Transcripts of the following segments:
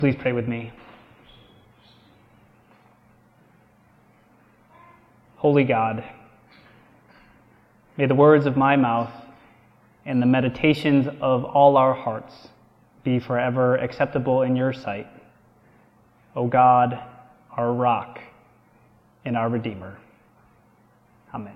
Please pray with me. Holy God, may the words of my mouth and the meditations of all our hearts be forever acceptable in your sight, O God, our rock and our Redeemer. Amen.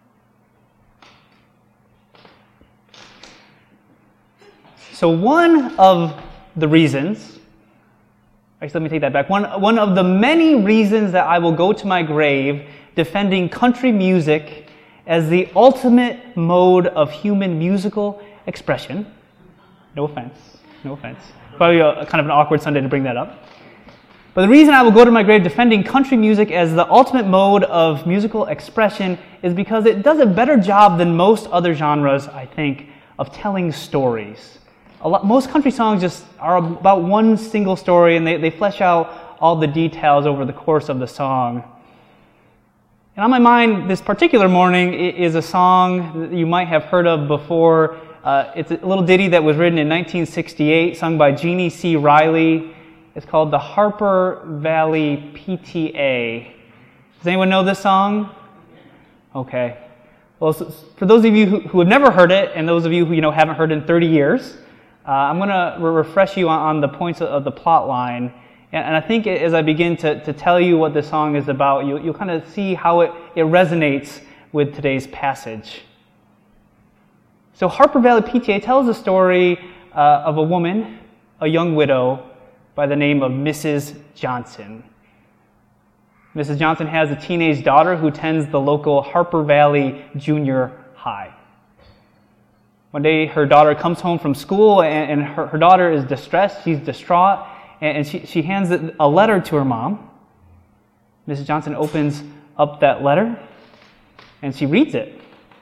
So one of the reasons, actually let me take that back, one of the many reasons that I will go to my grave defending country music as the ultimate mode of human musical expression. No offense. Probably kind of an awkward Sunday to bring that up. But the reason I will go to my grave defending country music as the ultimate mode of musical expression is because it does a better job than most other genres, I think, of telling stories. Most country songs just are about one single story, and they flesh out all the details over the course of the song. And on my mind this particular morning is a song that you might have heard of before. It's a little ditty that was written in 1968, sung by Jeannie C. Riley. It's called the Harper Valley PTA. Does anyone know this song? Okay. Well, for those of you who have never heard it, and those of you who haven't heard it in 30 years, I'm going to refresh you on the points of the plot line. And I think as I begin to tell you what this song is about, you'll kind of see how it resonates with today's passage. So Harper Valley PTA tells the story of a woman, a young widow, by the name of Mrs. Johnson. Mrs. Johnson has a teenage daughter who attends the local Harper Valley Junior High. One day her daughter comes home from school and her daughter is distressed, she's distraught, and she hands a letter to her mom. Mrs. Johnson opens up that letter and she reads it.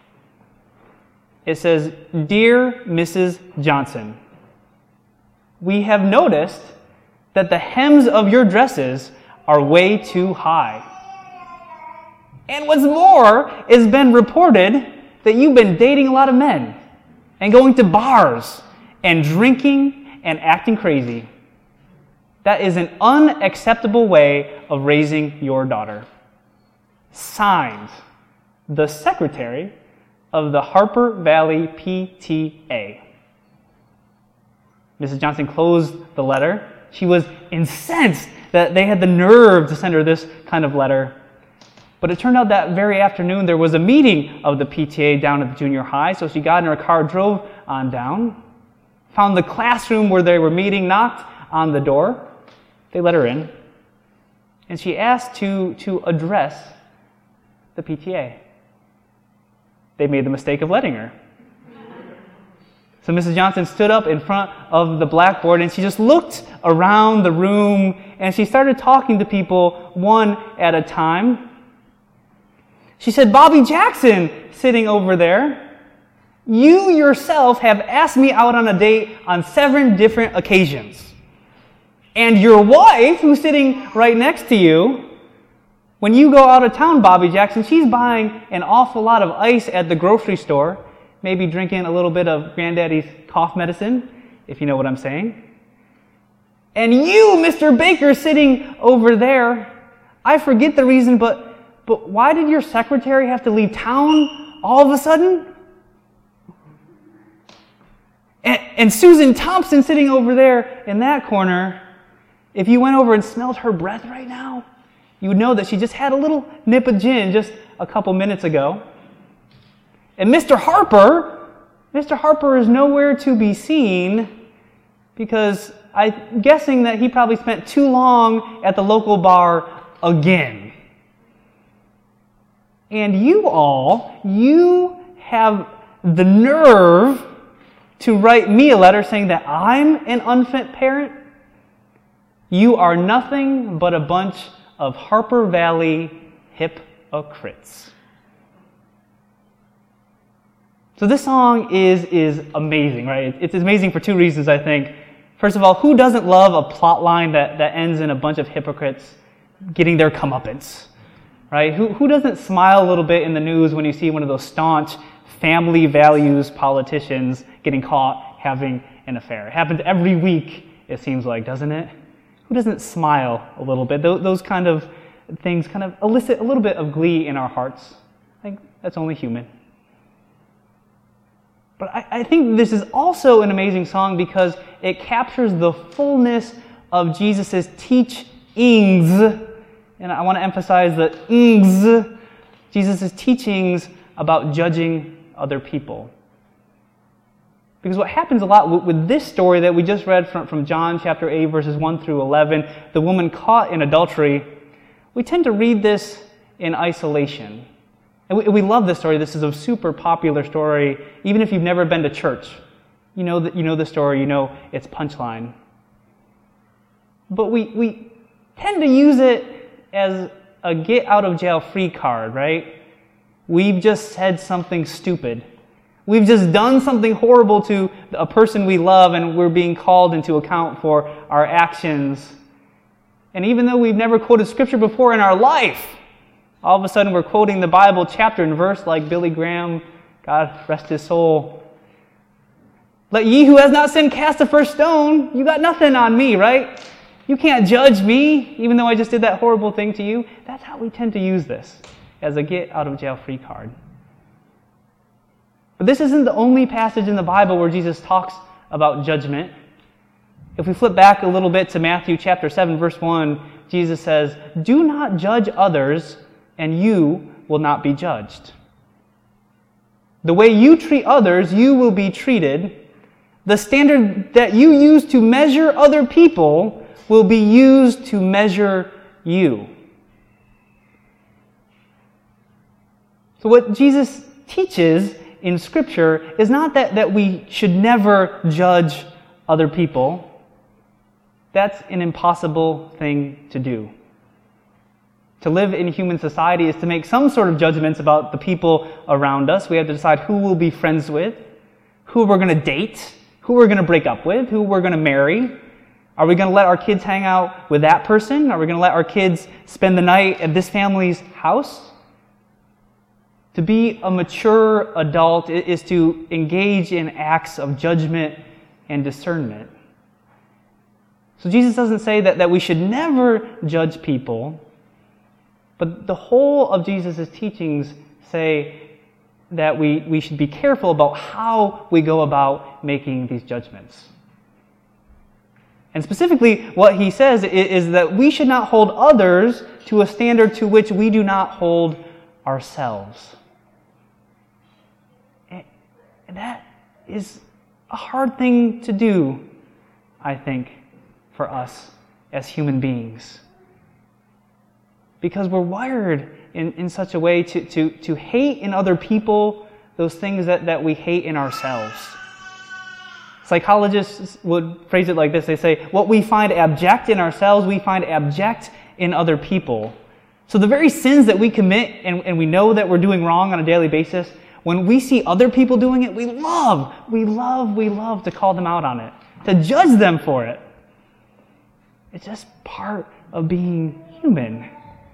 It says, "Dear Mrs. Johnson, we have noticed that the hems of your dresses are way too high. And what's more, it's been reported that you've been dating a lot of men and going to bars and drinking and acting crazy. That is an unacceptable way of raising your daughter. Signed, the secretary of the Harper Valley PTA." Mrs. Johnson closed the letter. She was incensed that they had the nerve to send her this kind of letter. But it turned out that very afternoon there was a meeting of the PTA down at the junior high, so she got in her car, drove on down, found the classroom where they were meeting, knocked on the door. They let her in, and she asked to address the PTA. They made the mistake of letting her. So Mrs. Johnson stood up in front of the blackboard and she just looked around the room and she started talking to people one at a time. She said, "Bobby Jackson, sitting over there, you yourself have asked me out on a date on 7 different occasions. And your wife, who's sitting right next to you, when you go out of town, Bobby Jackson, she's buying an awful lot of ice at the grocery store, maybe drinking a little bit of Granddaddy's cough medicine, if you know what I'm saying. And you, Mr. Baker, sitting over there, I forget the reason, but why did your secretary have to leave town all of a sudden? And Susan Thompson sitting over there in that corner, if you went over and smelled her breath right now, you would know that she just had a little nip of gin just a couple minutes ago. And Mr. Harper is nowhere to be seen because I'm guessing that he probably spent too long at the local bar again. And you have the nerve to write me a letter saying that I'm an unfit parent? You are nothing but a bunch of Harper Valley hypocrites. So this song is amazing, right? It's amazing for 2 reasons, I think. First of all, who doesn't love a plot line that ends in a bunch of hypocrites getting their comeuppance, right? Who doesn't smile a little bit in the news when you see one of those staunch family values politicians getting caught having an affair? It happens every week, it seems like, doesn't it? Who doesn't smile a little bit? Those kind of things kind of elicit a little bit of glee in our hearts. I think that's only human. But I think this is also an amazing song because it captures the fullness of Jesus' teachings. And I want to emphasize the ings. Jesus' teachings about judging other people. Because what happens a lot with this story that we just read from John chapter 8, verses 1 through 11, the woman caught in adultery, we tend to read this in isolation. And we love this story. This is a super popular story, even if you've never been to church. You know the story, you know its punchline. But we tend to use it as a get-out-of-jail-free card, right? We've just said something stupid. We've just done something horrible to a person we love, and we're being called into account for our actions. And even though we've never quoted Scripture before in our life, all of a sudden we're quoting the Bible chapter and verse like Billy Graham, God rest his soul. Let ye who has not sinned cast the first stone. You got nothing on me, right? You can't judge me, even though I just did that horrible thing to you. That's how we tend to use this, as a get-out-of-jail-free card. But this isn't the only passage in the Bible where Jesus talks about judgment. If we flip back a little bit to Matthew chapter 7, verse 1, Jesus says, "Do not judge others, and you will not be judged. The way you treat others, you will be treated. The standard that you use to measure other people will be used to measure you." So what Jesus teaches in Scripture is not that we should never judge other people. That's an impossible thing to do. To live in human society is to make some sort of judgments about the people around us. We have to decide who we'll be friends with, who we're going to date, who we're going to break up with, who we're going to marry. Are we going to let our kids hang out with that person? Are we going to let our kids spend the night at this family's house? To be a mature adult is to engage in acts of judgment and discernment. So Jesus doesn't say that we should never judge people, but the whole of Jesus' teachings say that we should be careful about how we go about making these judgments. And specifically, what he says is that we should not hold others to a standard to which we do not hold ourselves. And that is a hard thing to do, I think, for us as human beings. Because we're wired in such a way to hate in other people those things that we hate in ourselves. Psychologists would phrase it like this. They say, what we find abject in ourselves, we find abject in other people. So the very sins that we commit and we know that we're doing wrong on a daily basis, when we see other people doing it, we love to call them out on it, to judge them for it. It's just part of being human.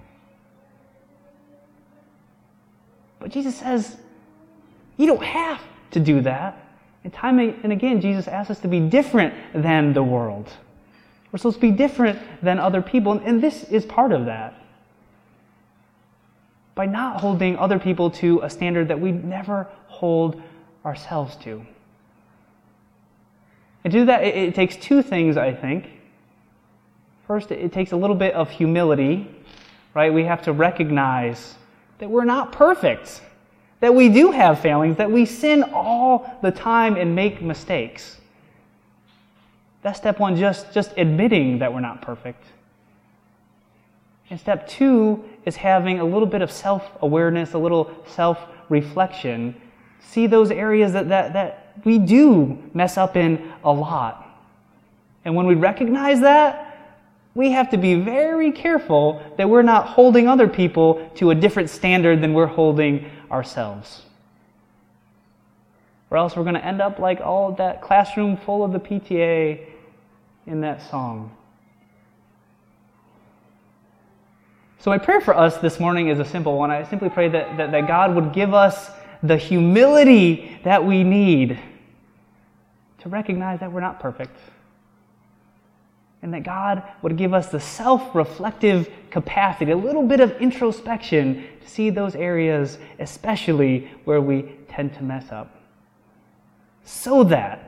But Jesus says, you don't have to do that. And time and again, Jesus asks us to be different than the world. We're supposed to be different than other people, and this is part of that. By not holding other people to a standard that we never hold ourselves to. And to do that, it takes two things, I think. First, it takes a little bit of humility, right? We have to recognize that we're not perfect, that we do have failings, that we sin all the time and make mistakes. That's step one, just admitting that we're not perfect. And step two is having a little bit of self-awareness, a little self-reflection. See those areas that we do mess up in a lot. And when we recognize that, we have to be very careful that we're not holding other people to a different standard than we're holding ourselves. Or else we're going to end up like all of that classroom full of the PTA in that song. So my prayer for us this morning is a simple one. I simply pray that God would give us the humility that we need to recognize that we're not perfect. and that God would give us the self-reflective capacity, a little bit of introspection to see those areas, especially where we tend to mess up. So that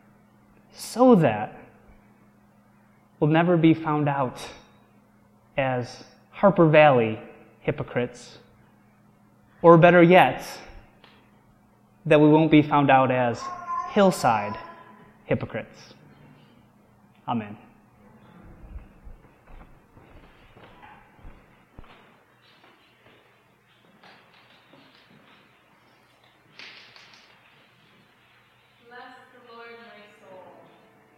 we'll never be found out as Harper Valley hypocrites, or better yet, that we won't be found out as Hillside hypocrites. Amen.